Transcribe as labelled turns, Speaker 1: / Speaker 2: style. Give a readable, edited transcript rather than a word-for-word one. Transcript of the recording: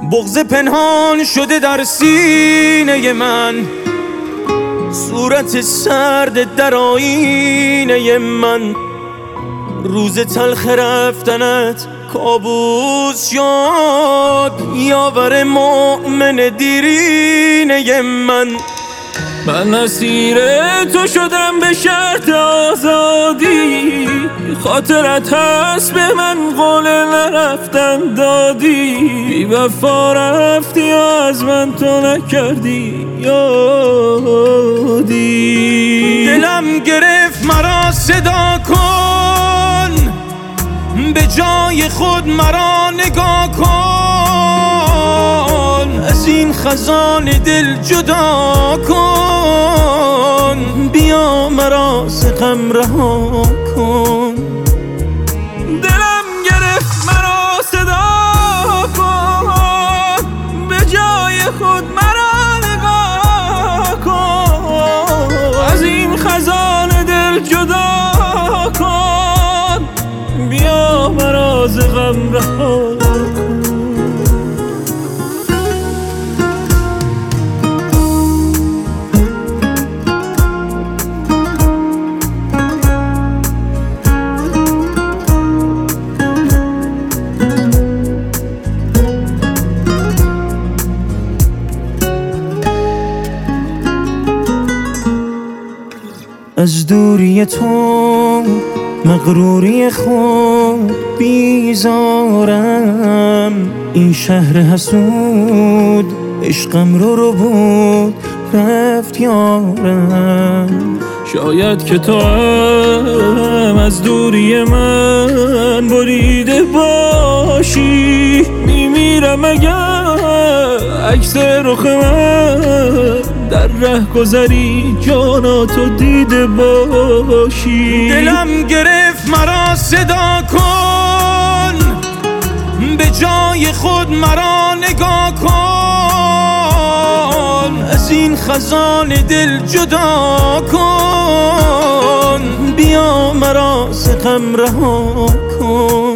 Speaker 1: بغض پنهان شده در سینه من، صورت سرد در آینه من. روز تلخ رفتنت کابوس شد، یاور مؤمن دیرینه من. من اسیر تو شدم به شرط آزادی، خاطرت هست به من قول نرفتن دادی. بی وفا رفتی و از من تو نکردی یادی. دلم گرفت مرا صدا کن، به جای خود مرا نگاه کن. از این خزان دل جدا کن، بیا مرا ز غم رها کن. دلم گرفت مرا صدا کن، به جای خود مرا نگاه کن. از این خزان دل جدا کن، بیا مرا ز غم رها کن. از دوری تو مغروری خود بیزارم، این شهر حسود عشقم رو بود رفت یارم. شاید که تو هم از دوری من بریده باشی، میمیرم اگر عکس رخ من در ره گذری جاناتو دیده باشی. دلم گرفت مرا صدا کن، به جای خود مرا نگاه کن. از این خزان دل جدا کن، بیا مرا ز غم رها کن.